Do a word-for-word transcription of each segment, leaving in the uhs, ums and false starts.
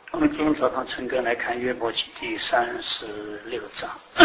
我们今天早上陈哥来看约伯记第三十六章。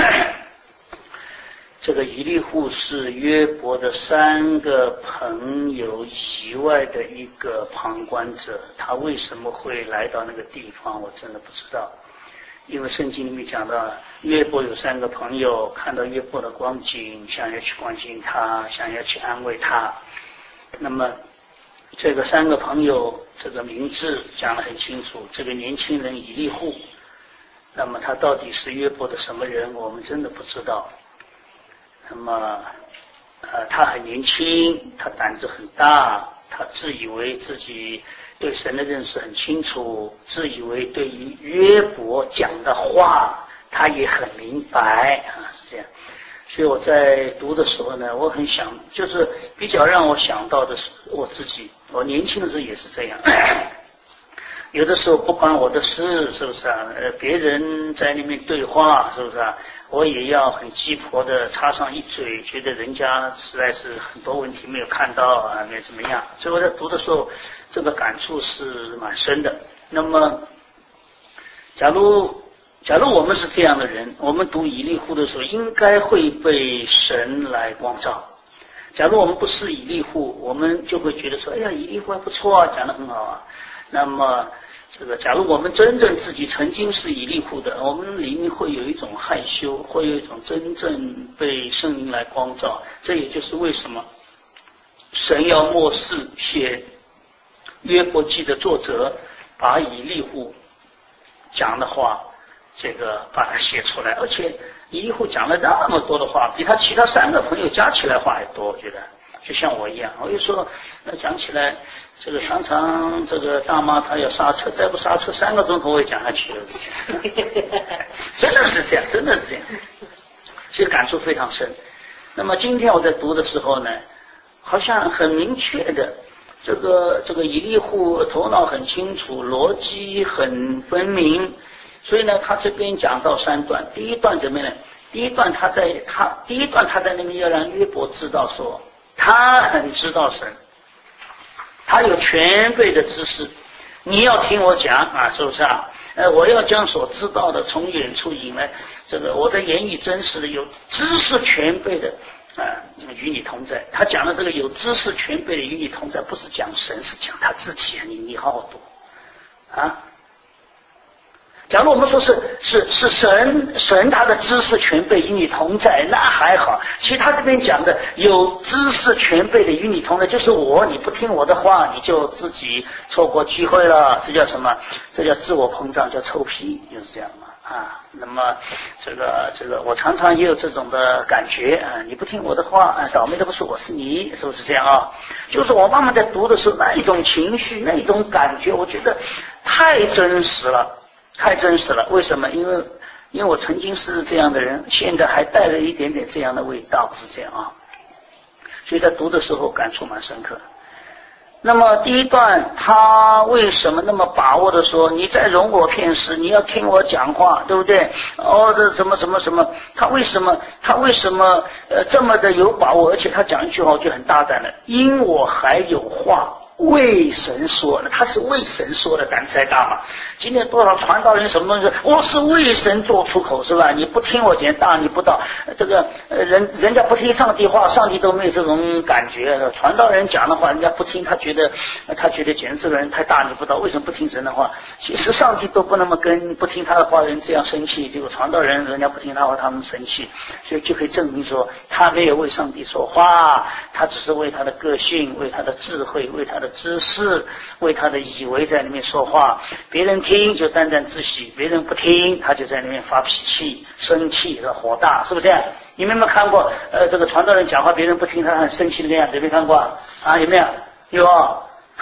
这个以利户是约伯的三个朋友以外的一个旁观者，他为什么会来到那个地方，我真的不知道。因为圣经里面讲到，约伯有三个朋友，看到约伯的光景，想要去关心他，想要去安慰他。那么这个三个朋友这个名字讲得很清楚，这个年轻人以利户，那么他到底是约伯的什么人，我们真的不知道。那么呃，他很年轻，他胆子很大，他自以为自己对神的认识很清楚，自以为对于约伯讲的话他也很明白啊，是这样。所以我在读的时候呢，我很想，就是比较让我想到的是我自己，我年轻的时候也是这样。有的时候不关我的事，是不是啊？呃，别人在那边对话，是不是啊？我也要很鸡婆的插上一嘴，觉得人家实在是很多问题没有看到啊，没怎么样。所以我在读的时候，这个感触是蛮深的。那么，假如假如我们是这样的人，我们读以利户的时候，应该会被神来光照。假如我们不是以利户，我们就会觉得说，哎呀，以利户还不错啊，讲得很好啊。那么这个假如我们真正自己曾经是以利户的，我们里面会有一种害羞，会有一种真正被圣灵来光照。这也就是为什么神要默示写约伯记的作者把以利户讲的话这个把它写出来，而且以利户讲了那么多的话，比他其他三个朋友加起来话还多，我觉得就像我一样。我就说那讲起来，这个常常这个大妈她要刹车，再不刹车三个钟头我也讲下去了。真的是这样，真的是这样，所以感触非常深。那么今天我在读的时候呢，好像很明确的，这个这个以利户头脑很清楚，逻辑很分明。所以呢，他这边讲到三段，第一段怎么样呢？第一段他在他第一段他在那边要让约伯知道说，他很知道神，他有全备的知识，你要听我讲啊，是不是啊？呃，我要将所知道的从远处引来，这个我的言语真实的，有知识全备的啊，与你同在。他讲的这个有知识全备的与你同在，不是讲神，是讲他自己啊。你你好好读啊。假如我们说是是是神神他的知识全备与你同在，那还好。其实他这边讲的有知识全备的与你同在，就是我你不听我的话，你就自己错过机会了。这叫什么？这叫自我膨胀，叫臭屁，就是这样嘛啊。那么这个这个，我常常也有这种的感觉啊。你不听我的话，啊，倒霉的不是我是你，是不是这样啊？就是我慢慢在读的时候，那一种情绪，那一种感觉，我觉得太真实了。太真实了，为什么？因为因为我曾经是这样的人，现在还带了一点点这样的味道，不是这样啊？所以在读的时候感触蛮深刻。那么第一段，他为什么那么把握的说，你再容我片时，你要听我讲话，对不对？哦，这什么什么什么，他为什么他为什么呃这么的有把握？而且他讲一句话，我就很大胆了，因我还有话为神说，那他是为神说的，胆子还大嘛？今天多少传道人什么东西，我是为神做出口，是吧？你不听我讲，大逆不道。这个人人家不听上帝话，上帝都没有这种感觉。传道人讲的话，人家不听，他觉得他觉得简直这个人太大逆不道，为什么不听神的话？其实上帝都不那么跟不听他的话的人这样生气，结果传道人人家不听他话，他们生气，所以就可以证明说，他没有为上帝说话，他只是为他的个性，为他的智慧，为他的知识，为他的以为在里面说话。别人听就沾沾自喜，别人不听他就在里面发脾气、生气和火大，是不是这样？你们有没有看过呃这个传道人讲话别人不听他很生气的那样子？有没有看过啊？有没有？有啊。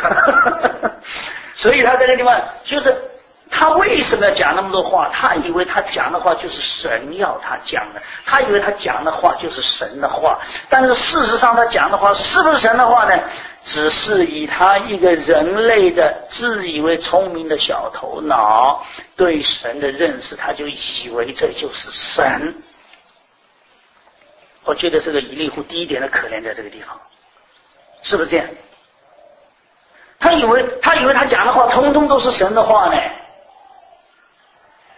所以他在这地方就是他为什么要讲那么多话？他以为他讲的话就是神要他讲的，他以为他讲的话就是神的话，但是事实上他讲的话是不是神的话呢？只是以他一个人类的自以为聪明的小头脑对神的认识，他就以为这就是神。我觉得这个以利户第一点的可怜在这个地方，是不是这样？他以为他以为他讲的话通通都是神的话呢，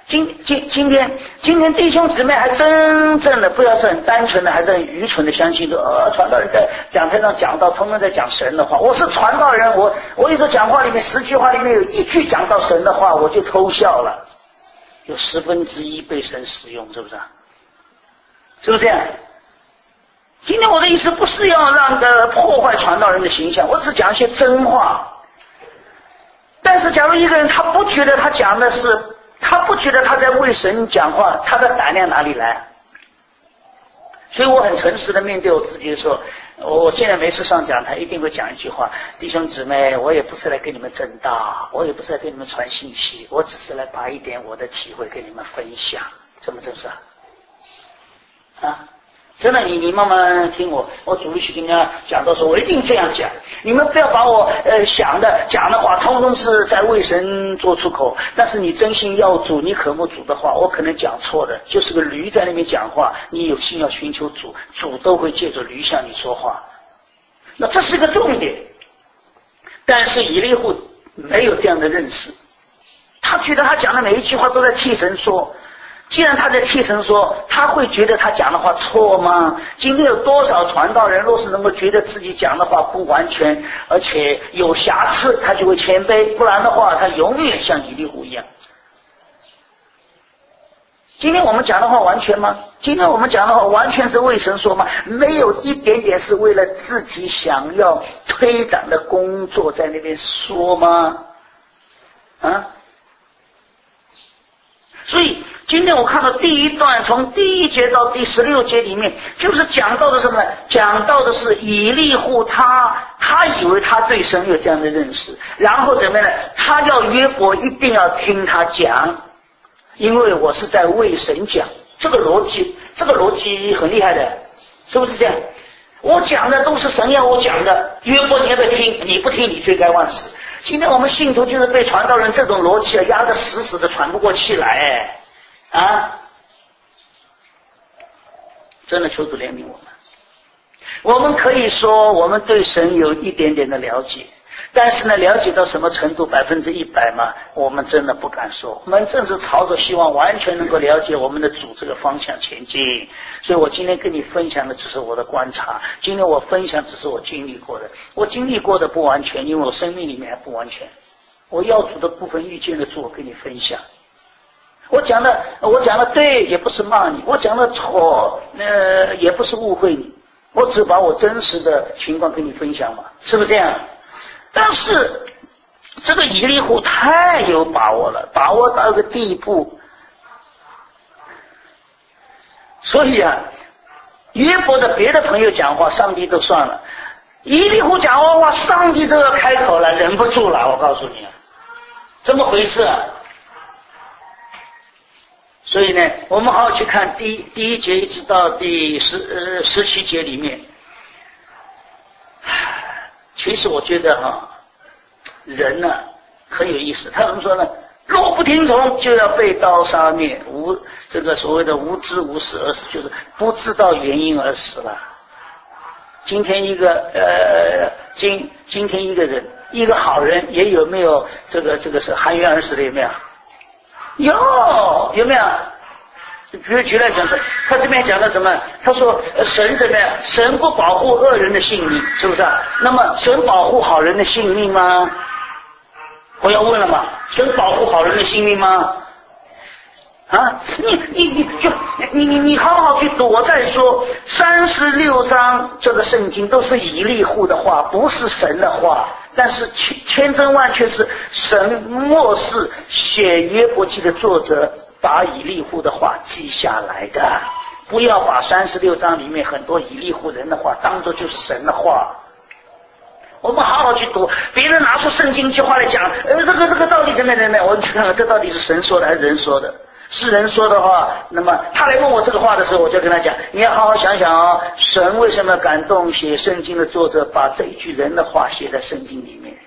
今今今天今天弟兄姊妹还真正的不要是很单纯的，还是很愚蠢的相信说，呃，传道人在讲台上讲到，通通在讲神的话。我是传道人，我我一直讲话里面十句话里面有一句讲到神的话，我就偷笑了，有十分之一被神使用，是不是啊？是不是这样？今天我的意思不是要让个破坏传道人的形象，我只是讲一些真话。但是假如一个人他不觉得他讲的是，他不觉得他在为神讲话，他的胆量哪里来？所以我很诚实的面对我自己说，我现在每次上讲台一定会讲一句话，弟兄姊妹，我也不是来跟你们争道，我也不是来跟你们传信息，我只是来把一点我的体会跟你们分享，这么正是啊？啊，真的，你你慢慢听我，我主力去跟人家讲到说，我一定这样讲。你们不要把我呃想的讲的话，通通是在为神做出口。但是你真心要主，你渴慕主的话，我可能讲错的，就是个驴在那边讲话。你有心要寻求主，主都会借着驴向你说话。那这是个重点。但是以利户没有这样的认识，他觉得他讲的每一句话都在替神说。既然他在替神说，他会觉得他讲的话错吗？今天有多少传道人若是能够觉得自己讲的话不完全，而且有瑕疵，他就会谦卑，不然的话他永远像以利户一样。今天我们讲的话完全吗？今天我们讲的话完全是为神说吗？没有一点点是为了自己想要推展的工作在那边说吗？啊？所以今天我看到第一段，从第一节到第十六节里面，就是讲到的什么呢？讲到的是以利户他他以为他对神有这样的认识，然后怎么样呢？他要约伯一定要听他讲，因为我是在为神讲。这个逻辑，这个逻辑很厉害的，是不是这样？我讲的都是神要我讲的，约伯你要不要听？你不听，你罪该万死。今天我们信徒就是被传道人这种逻辑压得死死的，喘不过气来，哎，啊！真的求主怜悯我们。我们可以说我们对神有一点点的了解，但是呢，了解到什么程度，百分之一百嘛，我们真的不敢说。我们正是朝着希望完全能够了解我们的主这个方向前进。所以我今天跟你分享的只是我的观察，今天我分享只是我经历过的。我经历过的不完全，因为我生命里面还不完全。我要主的部分遇见的主，我跟你分享。我讲的，我讲的对，也不是骂你；我讲的错，呃，也不是误会你。我只把我真实的情况跟你分享嘛，是不是这样？但是这个以利户太有把握了，把握到一个地步。所以啊，约伯的别的朋友讲话，上帝都算了；以利户讲话，哇，上帝都要开口了，忍不住了。我告诉你啊，这么回事啊。所以呢，我们好好去看第一第一节一直到第十呃十七节里面。其实我觉得哈、啊，人呢、啊、很有意思。他怎么说呢？若不听从，就要被刀杀灭。无这个所谓的无知无识而死，就是不知道原因而死了。今天一个呃，今今天一个人，一个好人，也有没有这个这个是含冤而死的？有没有？有有没有？比如举例讲的，他这边讲的什么？他说神怎么样？神不保护恶人的性命，是不是啊？那么神保护好人的性命吗？我要问了嘛，神保护好人的性命吗？啊，你你你就你你你好好去读。我再说，三十六章这个圣经都是以利户的话，不是神的话。但是千千真万确是神漠视写约伯记的作者把以利户的话记下来的。不要把三十六章里面很多以利户人的话当作就是神的话。我们好好去读，别人拿出圣经一句话来讲，呃，这个这个到底怎么怎么样？我们去看看这到底是神说的还是人说的？是人说的话，那么他来问我这个话的时候，我就跟他讲，你要好好想想哦，神为什么感动写圣经的作者把这一句人的话写在圣经里面？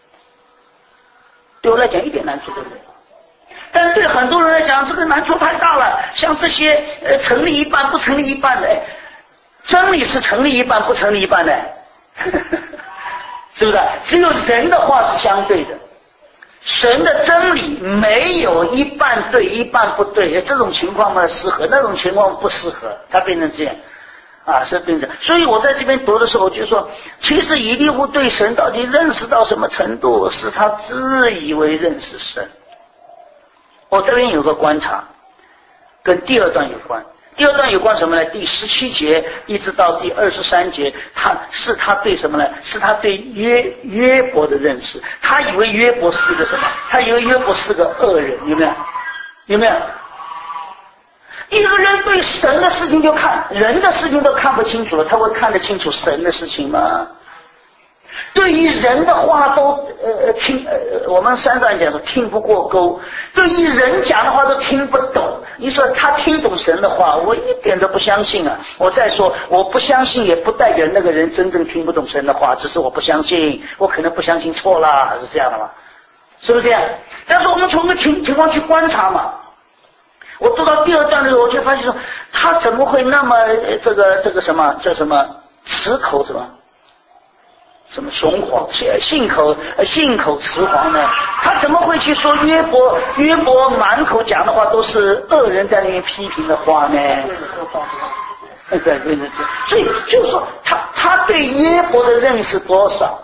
对我来讲一点难处都没有，但是对很多人来讲，这个难处太大了。像这些呃成立一半不成立一半的，哎，真理是成立一半不成立一半的，是不是？只有人的话是相对的。 神的真理没有一半对一半不对，这种情况嘛适合，那种情况不适合，它变成这样啊，是变成。所以我在这边读的时候，我就说，其实以利户对神到底认识到什么程度，是他自以为认识神。我这边有个观察，跟第二段有关。第二段有关什么呢？第十七节一直到第二十三节，他是他对什么呢？是他对约约伯的认识。他以为约伯是个什么？他以为约伯是个恶人，有没有？有没有？一个人对神的事情就看，人的事情都看不清楚了，他会看得清楚神的事情吗？对于人的话都呃听呃，我们山上讲说听不过沟，对于人讲的话都听不懂。你说他听懂神的话，我一点都不相信啊！我再说，我不相信也不代表那个人真正听不懂神的话，只是我不相信，我可能不相信错了，是这样的吗？是不是这样？但是我们从个情情况去观察嘛。我读到第二段的时候，我就发现说，他怎么会那么这个这个什么叫什么齿口什么？什么雄黄信口信口雌黄呢？他怎么会去说约伯约伯满口讲的话都是恶人在那边批评的话呢？对对对对，所以就是说他他对约伯的认识多少？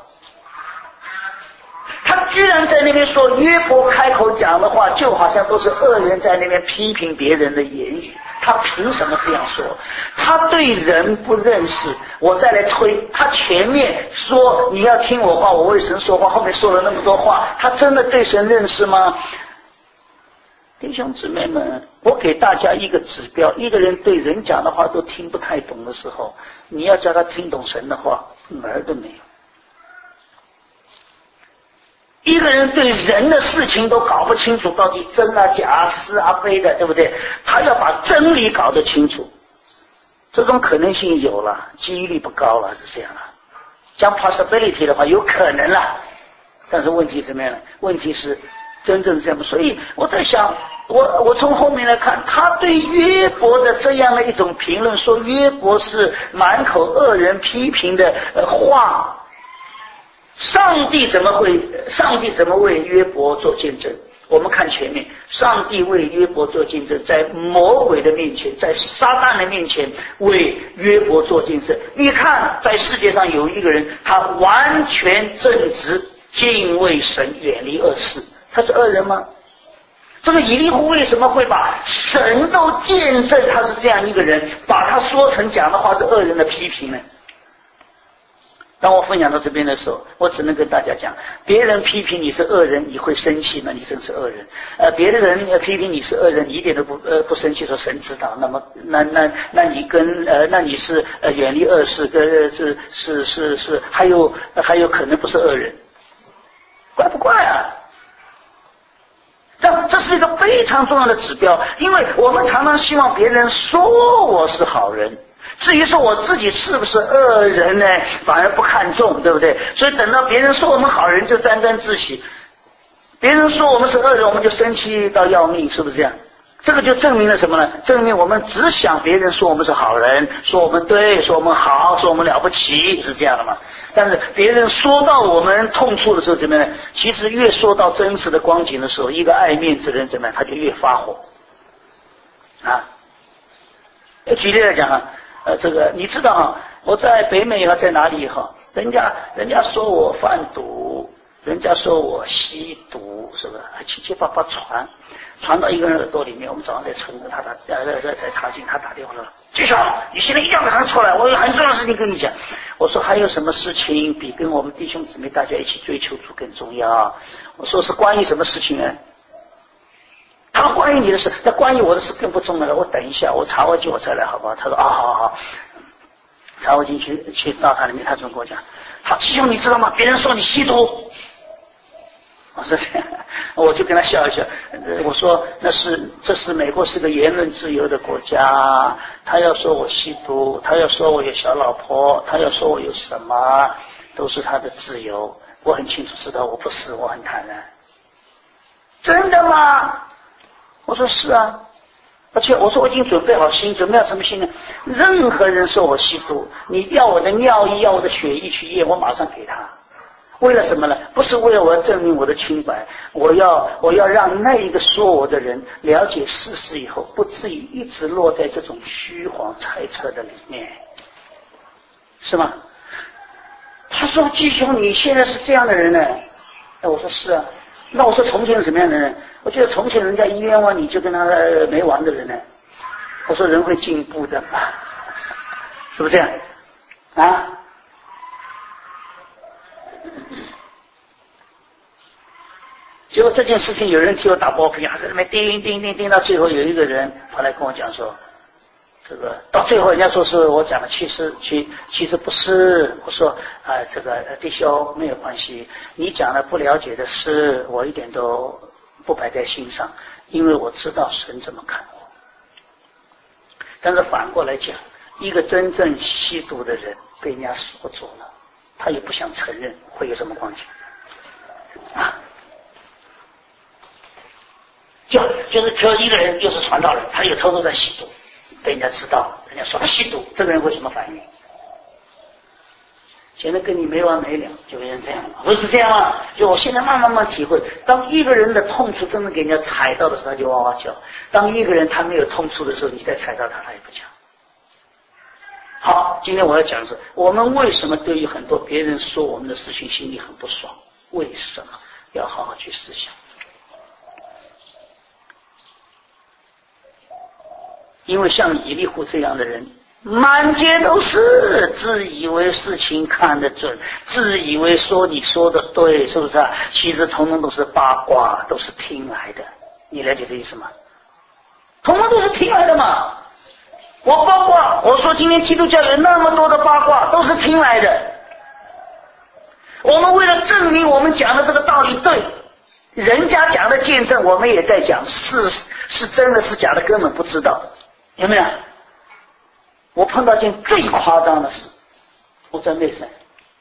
他居然在那边说约伯开口讲的话就好像都是恶人在那边批评别人的言语，他凭什么这样说？他对人不认识。我再来推，他前面说你要听我话，我为神说话，后面说了那么多话，他真的对神认识吗？弟兄姊妹们，我给大家一个指标，一个人对人讲的话都听不太懂的时候，你要叫他听懂神的话，门儿都没有。一个人对人的事情都搞不清楚到底真啊假是啊非的，对不对？他要把真理搞得清楚，这种可能性有了，几率不高了，是这样的。讲 possibility 的话有可能了，但是问题怎么样呢？问题是真正是这样。所以我在想，我我从后面来看，他对约伯的这样的一种评论，说约伯是满口恶人批评的呃话，上帝怎么会上帝怎么为约伯做见证？我们看前面，上帝为约伯做见证，在魔鬼的面前，在撒旦的面前为约伯做见证。你看在世界上有一个人，他完全正直，敬畏神，远离恶事，他是恶人吗？这个以利户为什么会把神都见证他是这样一个人，把他说成讲的话是恶人的批评呢？当我分享到这边的时候，我只能跟大家讲，别人批评你是恶人，你会生气，那你真是恶人。呃，别的人批评你是恶人，你一点都不呃不生气，说神知道，那么那那那你跟呃那你是呃远离恶事，跟是是是是，还有还有可能不是恶人，怪不怪啊？但这是一个非常重要的指标，因为我们常常希望别人说我是好人。至于说我自己是不是恶人呢，反而不看重，对不对？所以等到别人说我们好人就沾沾自喜，别人说我们是恶人我们就生气到要命，是不是这样？这个就证明了什么呢？证明我们只想别人说我们是好人，说我们对，说我们好，说我们了不起，是这样的吗？但是别人说到我们痛处的时候怎么样？其实越说到真实的光景的时候，一个爱面子的人怎么样，他就越发火啊。举例来讲啊，呃，这个你知道啊，我在北美啊，在哪里哈？人家人家说我贩毒，人家说我吸毒，是不是？七七八八传，传到一个人耳朵里面。我们早上在晨他打呃在在查经，他打电话说：“继续，你现在一定要马上出来，我有很重要的事情跟你讲。”我说：“还有什么事情比跟我们弟兄姊妹大家一起追求主更重要？”我说：“是关于什么事情呢？”他说关于你的事，那关于我的事更不重要了。我等一下，我查完经我再来，好不好？他说啊，好好好。查完经去去到他里面，他就跟我讲：“好，师兄，你知道吗？别人说你吸毒。”我说，我就跟他笑一笑。我说那是这是美国是个言论自由的国家，他要说我吸毒，他要说我有小老婆，他要说我有什么，都是他的自由。我很清楚知道我不是，我很坦然。真的吗？我说是啊，而且我说我已经准备好心，准备好什么心呢？任何人说我吸毒，你要我的尿液，要我的血液去验，我马上给他。 为了什么呢？不是为了我要证明我的清白，我要我要让那一个说我的人了解事实以后，不至于一直落在这种虚晃猜测的里面，是吗？他说：“季兄，你现在是这样的人呢？”哎，我说是啊。那我说从前是什么样的人？我觉得从前人家一冤枉你就跟他没完的人呢。我说人会进步的嘛，是不是这样？啊？结果这件事情有人替我打包皮，还在那边叮叮叮叮，到最后有一个人跑来跟我讲说，这个到最后人家说是我讲的，其实其其实不是。我说啊、呃，这个弟兄没有关系，你讲的不了解的事，我一点都不摆在心上，因为我知道神怎么看我。但是反过来讲，一个真正吸毒的人被人家说走了，他也不想承认，会有什么光景啊？就就是说一个人又是传道人，他又偷偷在吸毒，被人家知道，人家说他吸毒，这个人会什么反应？现在跟你没完没了，就变成这样了，不是这样吗？就我现在慢慢慢体会，当一个人的痛处真的给人家踩到的时候，他就哇哇叫；当一个人他没有痛处的时候，你再踩到他，他也不讲。好，今天我要讲的是，我们为什么对于很多别人说我们的事情心里很不爽？为什么？要好好去思想。因为像以利户这样的人满街都是，自以为事情看得准，自以为说你说的对，是不是啊？其实统统都是八卦，都是听来的。你了解这意思吗？统统都是听来的嘛。我八卦，我说今天基督教有那么多的八卦，都是听来的。我们为了证明我们讲的这个道理对，人家讲的见证我们也在讲，是是真的是假的根本不知道。有没有？我碰到件最夸张的事，我在内山，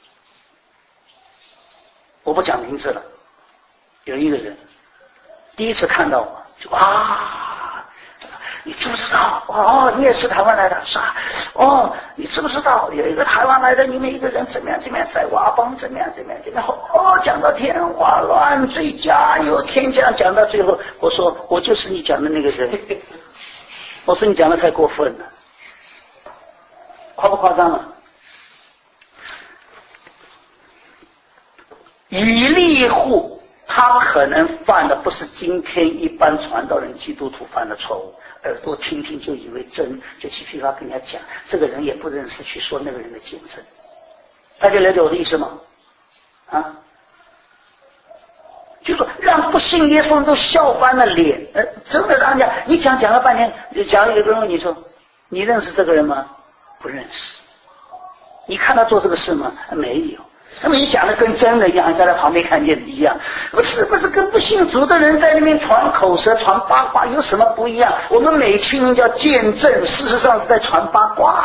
我不讲名字了。有一个人第一次看到我，就啊，你知不知道？哦，你也是台湾来的，是啊。哦，你知不知道有一个台湾来的，你们一个人怎么样怎么样，在瓦邦怎么样怎么样怎么样？哦，讲到天花乱坠，加油天降，讲到最后，我说我就是你讲的那个人。我说你讲的太过分了，夸不夸张了？以利户他可能犯的不是今天一般传道人基督徒犯的错误，耳朵听听就以为真，就去噼啪跟人家讲，这个人也不认识，去说那个人的见证。大家了解我的意思吗？啊？就说让不信耶稣人都笑翻了脸，呃，真的让人家你讲讲了半天，假如有个人问你说，你认识这个人吗？不认识。你看他做这个事吗？没有。那么你讲的跟真的一样，在他旁边看见的一样，不是不是跟不信主的人在那边传口舌、传八卦有什么不一样？我们美其名叫见证，事实上是在传八卦。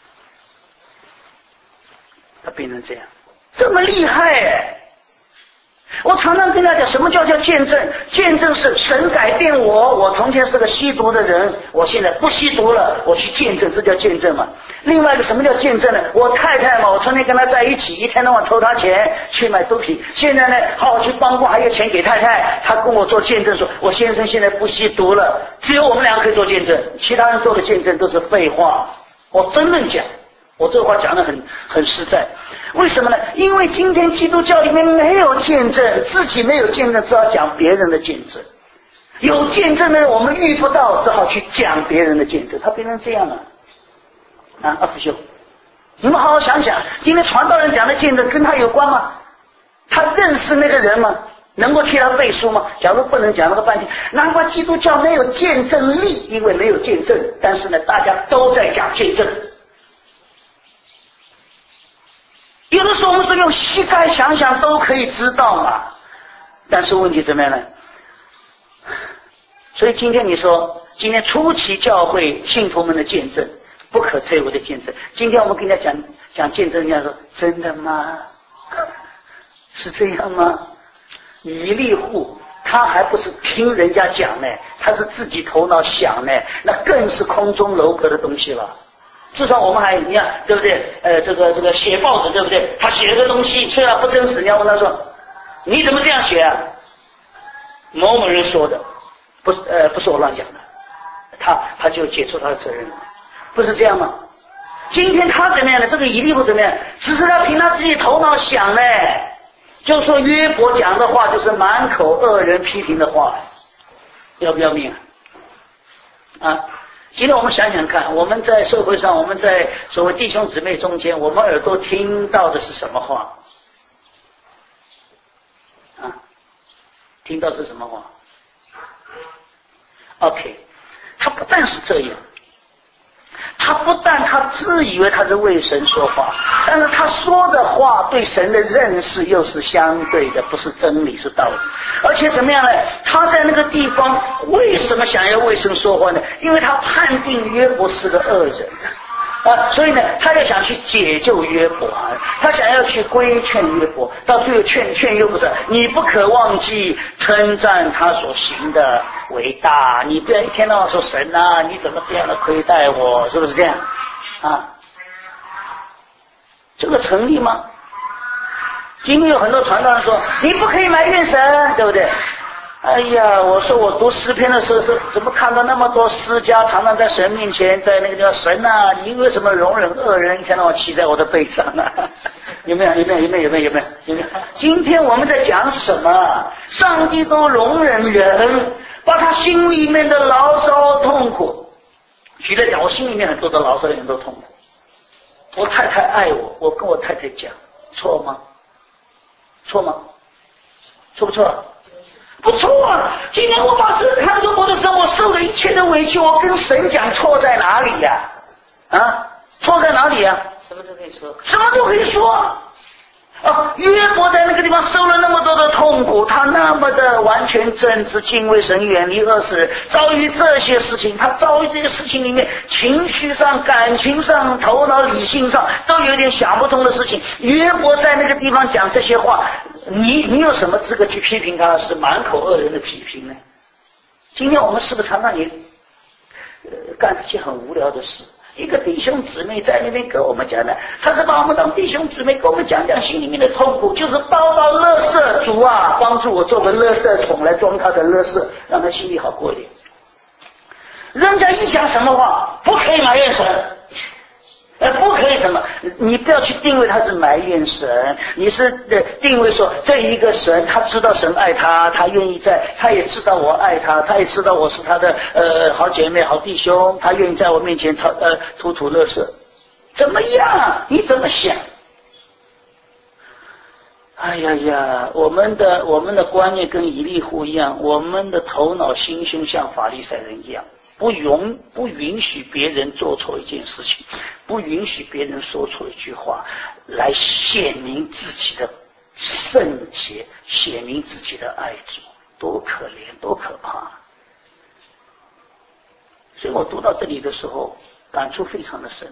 他变成这样，这么厉害哎！我常常跟他讲，什么叫叫见证？见证是神改变我，我从前是个吸毒的人，我现在不吸毒了，我去见证，这叫见证嘛。另外一个什么叫见证呢？我太太嘛，我从前跟她在一起，一天到晚偷她钱去买毒品，现在呢，好去帮工，还有钱给太太，她跟我做见证说，我先生现在不吸毒了，只有我们两个可以做见证，其他人做的见证都是废话。我真的讲，我这话讲得很很实在。为什么呢？因为今天基督教里面没有见证，自己没有见证，只好讲别人的见证。有见证的人我们遇不到，只好去讲别人的见证。他变成这样了啊！阿福兄，你们好好想想，今天传道人讲的见证跟他有关吗？他认识那个人吗？能够替他背书吗？假如不能讲那个半天，难怪基督教没有见证力，因为没有见证。但是呢，大家都在讲见证。有的时候我们说用膝盖想想都可以知道嘛，但是问题怎么样呢？所以今天你说，今天初期教会信徒们的见证，不可推诿的见证。今天我们跟人家讲讲见证，人家说真的吗？是这样吗？以利户他还不是听人家讲呢，他是自己头脑想呢，那更是空中楼阁的东西了。 至少我们还你看对不对？呃，这个这个写报纸对不对？他写了个东西虽然不真实，你要问他说你怎么这样写啊？某某人说的，不是呃不是我乱讲的，他他就解除他的责任了，不是这样吗？今天他怎么样呢？这个以利户怎么样？只是他凭他自己头脑想呢，就说约伯讲的话就是满口恶人批评的话，要不要命啊？啊！今天我们想想看，我们在社会上，我们在所谓弟兄姊妹中间，我们耳朵听到的是什么话？啊，听到是什么话 ？OK， 他不但是这样，他不但他自以为他是为神说话，但是他说的话对神的认识又是相对的，不是真理，是道理。而且怎么样呢？他在那个地方为什么想要为神说话呢？因为他判定约伯是个恶人啊，所以呢，他要想去解救约伯啊，他想要去规劝约伯，到最后劝劝约伯说：你不可忘记称赞他所行的伟大，你不要一天到晚说神啊，你怎么这样的亏待我，是不是这样啊？这个成立吗？今天有很多传道人说你不可以埋怨神，对不对？哎呀，我说我读诗篇的时候是怎么看到那么多诗家常常在神面前，在那个地方，神啊，你为什么容忍恶人一天到晚骑在我的背上啊？有没有？有没有？有没有？有没有？有没有？有没有？今天我们在讲什么？上帝都容忍人，把他心里面的牢骚痛苦，举例讲，我心里面很多的牢骚，很多痛苦。我太太爱我，我跟我太太讲，错吗？错吗？错不错？不错啊！今天我把神看作我的时候，我受了一切的委屈，我跟神讲错在哪里呀？啊？啊，错在哪里呀？ 什么都可以说， 什么都可以说啊！啊，约伯在那个地方受了那么多的痛苦，他那么的完全正直、敬畏神、远离恶事，遭遇这些事情，他遭遇这些事情里面，情绪上、感情上、头脑、理性上都有点想不通的事情。约伯在那个地方讲这些话，你你有什么资格去批评他是满口恶人的批评呢？今天我们是不是常常也呃干这些很无聊的事？一个弟兄姊妹在那边跟我们讲的，他是把我们当弟兄姊妹，跟我们讲讲心里面的痛苦，就是叨叨垃圾，主啊，帮助我做个垃圾桶来装他的垃圾，让他心里好过一点。人家一讲什么话，不可以埋怨神，呃，不可以什么，你不要去定位他是埋怨神，你是呃定位说这一个神，他知道神爱他，他愿意在，他也知道我爱他，他也知道我是他的呃好姐妹、好弟兄，他愿意在我面前吐呃吐吐垃圾，怎么样？你怎么想？哎呀呀，我们的我们的观念跟以利户一样，我们的头脑心胸像法利赛人一样。不允不允许别人做错一件事情，不允许别人说错一句话，来显明自己的圣洁，显明自己的爱主，多可怜，多可怕！所以我读到这里的时候，感触非常的深。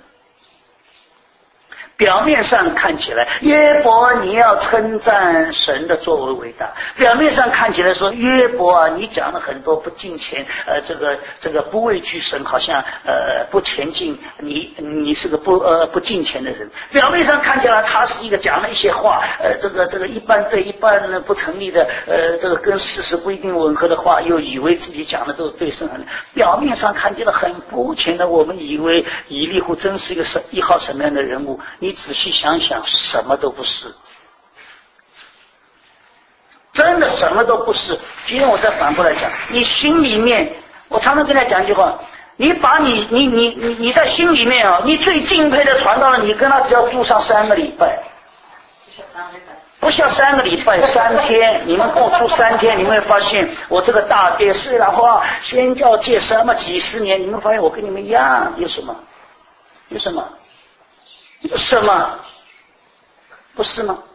表面上看起来，约伯你要称赞神的作为伟大。表面上看起来说，约伯啊，你讲了很多不敬虔，呃，这个这个不畏惧神，好像呃不前进，你你是个不呃不敬虔的人。表面上看起来他是一个讲了一些话，呃，这个这个一半对一半呢不成立的，呃，这个跟事实不一定吻合的话，又以为自己讲的都对神很。表面上看起来很肤浅的，我们以为以利户真是一个什一号什么样的人物。你仔细想想，什么都不是，真的什么都不是。今天我再反过来讲，你心里面，我常常跟他讲一句话，你把你你你你你在心里面啊，你最敬佩的传道人，你跟他只要住上三个礼拜，不需要三个礼拜，三天，你们跟我住三天，你们会发现我这个大爹虽然话宣教界什么几十年，你们发现我跟你们一样，有什么？有什么？有什么？不是吗？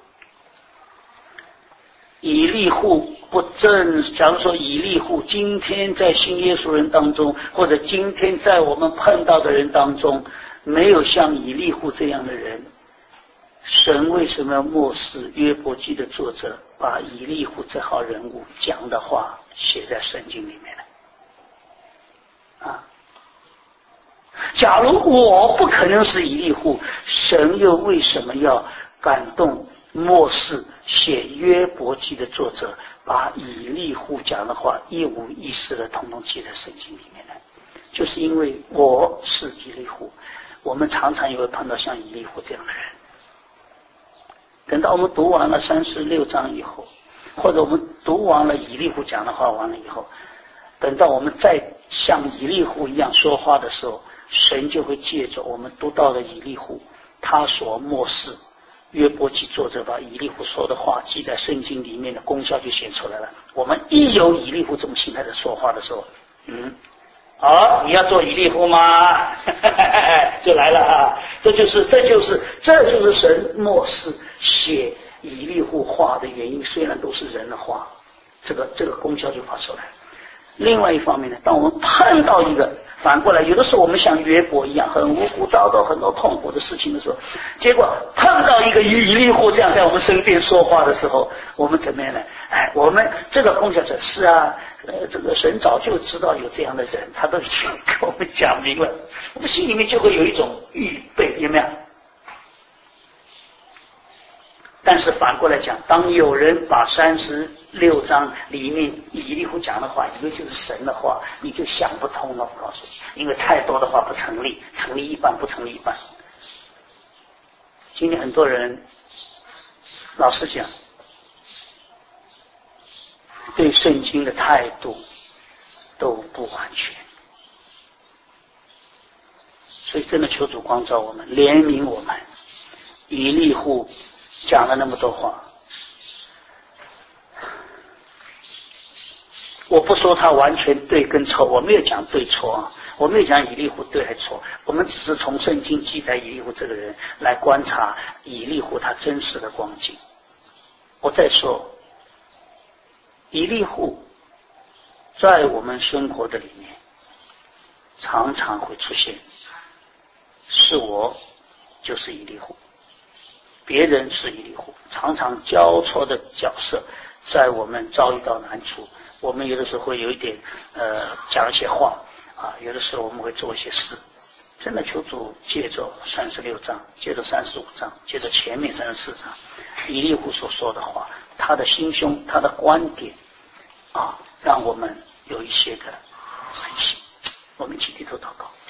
以利户不正，假如说以利户今天在信耶稣人当中，或者今天在我们碰到的人当中，没有像以利户这样的人，神为什么要漠视约伯记的作者把以利户这号人物讲的话写在圣经里面呢？啊？ 假如我不可能是以利户，神又为什么要感动末世写约伯记的作者，把以利户讲的话一五一十的统统记在圣经里面呢？就是因为我是以利户，我们常常也会碰到像以利户这样的人。等到我们读完了三十六章以后，或者我们读完了以利户讲的话完了以后，等到我们再像以利户一样说话的时候，神就会借着我们读到的以利户，他所漠视约伯记作者把以利户说的话记在圣经里面的功效就显出来了。我们一有以利户这种形态的说话的时候，嗯，好，你要做以利户吗？就来了啊！这就是这就是这就是神漠视写以利户话的原因。虽然都是人的话，这个这个功效就发出来了。另外一方面呢，当我们碰到一个反过来，有的时候我们像约伯一样很无辜，遭到很多痛苦的事情的时候，结果碰到一个以利户这样在我们身边说话的时候，我们怎么样呢？哎，我们这个功效者是啊，呃，这个神早就知道有这样的人，他都已经跟我们讲明了，我们心里面就会有一种预备，有没有？但是反过来讲，当有人把三十六章里面以利户讲的话以为就是神的话，你就想不通了。我告诉你，因为太多的话不成立，成立一半不成立一半。今天很多人老实讲，对圣经的态度都不完全，所以真的求主光照我们，怜悯我们。以利户讲了那么多话，我不说他完全对跟错，我没有讲对错啊，我没有讲以利户对还错，我们只是从圣经记载以利户这个人来观察以利户他真实的光景。我再说，以利户在我们生活的里面常常会出现，是我就是以利户，别人是以利户，常常交错的角色，在我们遭遇到难处，我们有的时候会有一点呃讲一些话啊，有的时候我们会做一些事。真的求主借着三十六章，借着三十五章，借着前面三十四章以利户所说的话，他的心胸，他的观点啊，让我们有一些的反省。我们一起低头祷告。